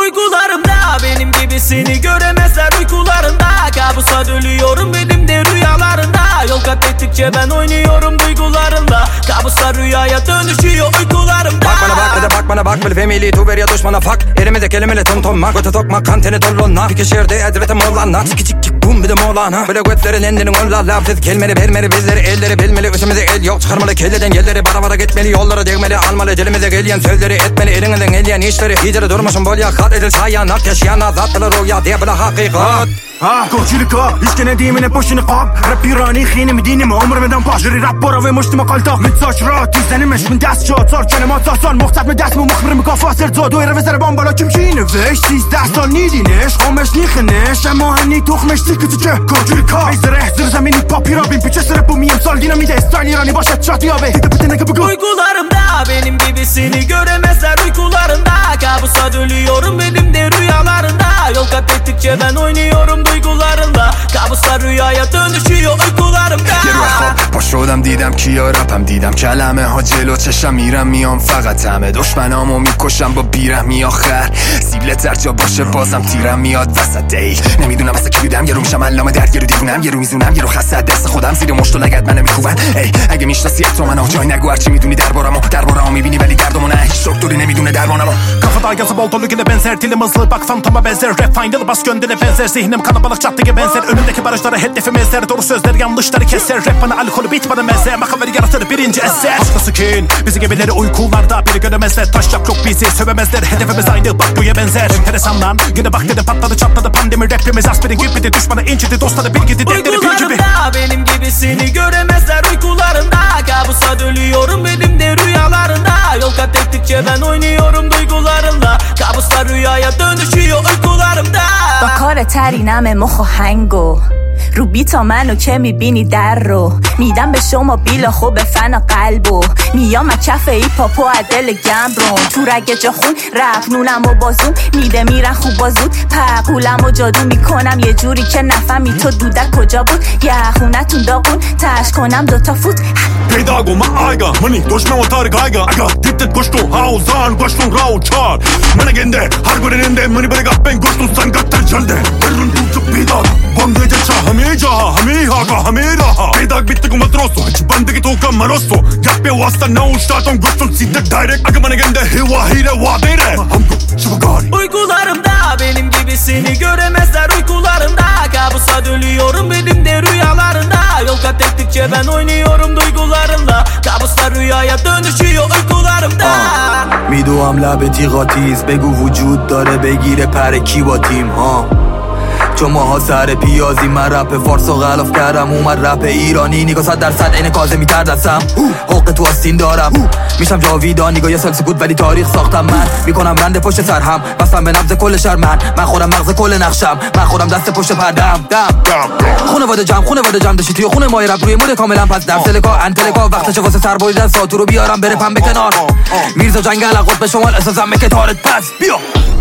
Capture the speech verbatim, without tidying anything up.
Uykularımda benim gibisini göremezler uykularında. Kabusa dönüyorum benim de rüyalarında. Yol kat ettikçe ben oynuyorum duygularımla. Kabuslar rüyaya dönüşüyor uykularımda. Bak bana bak hadi bak bana bak. Böyle family tu ver ya düşmana fuck. Elimde kelimeyle tom tom mak. Göte tokmak kanteni tollonna. Bir şehirde edretim olanla. Çiki çik çik bum bir de molana. Böyle götlerin endinin olla laf. Siz kelmeli vermeli bizleri elleri bilmeli. Üstümüze el yok çıkarmalı kelleden gelleri. Bara bara gitmeli yolları değmeli. Almalı dilimize gelen sözleri etmeli. Elinden gelen işleri. İyice durmuşum bol ya kat edil sayanak. Yaşayan azatlı rüya diye bile hakikat. ها كوشيلكا يشكنا دي من بوشن قاب ربي راني خيني مديني ما عمر مدام باجري راب برا في مجتمع قلتا متساشرات تيزاني مش من داس شات صار كلمات صار مختار من داس مو مخبر مكافاسر زاد وير وزر بامبالا كمشيني فيش تيز داس صار نيدينيش قومش نيخنيش اما هني توخمش سكتك كوشيلكا يزرح زر زميني بابي رابين بيچس رap bu miyim sal dinamide estani rani başa çatı abi bitene gibi Uykularımda benim gibisini göremezler uykularında. Kabusa dönüyorum benim de rüyalarında. Yol kat ettikçe ben oynuyorum duygularımla. Kabuslar rüyaya dönüşüyor uykularımda. یه روز خواب پا شدم دیدم کیا رپم دیدم کلمه ها جلو چشم میرم میام فقط همه دشمنامو میکشم با بیرحمی آخر سیبله تر جا باشه بازم تیرم میاد وسط ای نمیدونم واسه کی بودم یه رو میشم علامه درد یه رو دیوونم یه رو میزونم یه رو خسته دست خودم زیر مشت و لگد منو میکوبن ای اگه میشناسی تو منو جای نگو هرچی میدونی دربارمو دربارمو میبینی ولی دردمو نه هیچ دکتری نمیدونه درمانمو Kafada yazı bol dolu güne benzer dilim hızlı bak fantoma benzer rap final bas göndere benzer zihnim kalabalık caddeye benzer önümdeki barajlara hedefim ezer doğru sözler yanlışları keser rap bana alkolü bit bana meze makaver yaratır birinci eser başkası kim bizi gibileri uykularda biri göremezler taşacak yok bizi sövemezler hedefimiz aynı bak buya benzer enteresan lan yine bak dedi patladı çatladı pandemi rapimiz aspirin gibi de düşmanı incidi dostları bir gidi defteri bir gibi Uykularımda benim gibisini göremezler uykularında. Kabusa dönüyorum benim de rüyalarında. Yol kat ettikçe ben oynuyorum duygularımla. Kabuslar rüyaya dönüşüyor uykularımda. با کار ترینم مخ و هنگو رو بیتا منو که میبینی در رو میدم به شما بیلا خوب فن قلبو میام کف ای پاپو عدل گمبرون تو رگه جا خون رفت نونم و بازون میده میرن خوب بازود پقولم و جادو میکنم یه جوری که نفهمی تو دودک کجا بود یه خونتون داغون تش کنم دوتا فوت پیداگو من آیگا منی دشمن و تارک آیگا اگا دیتت گشتو هاوزان گشتو راو çar Mana gende her görünende mani bere ben guştu sen gatter jalde Berun tutup پیداگ بانده جا همه جا همه ها همه راه پیداگ bitti ku matroso hiç bandaki toka maroso Yap bir vasta na uçtaton guştun sitte direct Aga mana gende hiva hire va dere Hamko şıvagari Uykularımda benim gibisini göremezler uykularında. Kabusa dönüyorum benim de rüyalarında. Yol kat ettikçe ben oynuyorum duygularımla. Kabuslar rüyaya dönüşüyor uykularımda. میدوام لب تیغا تیز بگو وجود داره بگیره پر کی با تیم ها چون ماها سر پیازی من رپ فارس و غلاف کردم اومد رپ ایرانی نگاه صد درصد این کازه میتر دستم حق تو آستین دارم میشم جاویدان نگاه یه سال سکوت ولی تاریخ ساختم من میکنم رنده پشت سر هم بستم به نبض کل شهر من من خودم مغز کل نقشم من خودم دست پشت پردم دم خونواده جمع خونواده جمع داشتی توی خونه مای رپ روی مود کاملا پس دم سلکا انتلکا وقتشه واسه سر بریدن ساتو رو بیارم بره پم به کنار میرزا جنگل قطب شمال اساسم که تارت پس بیا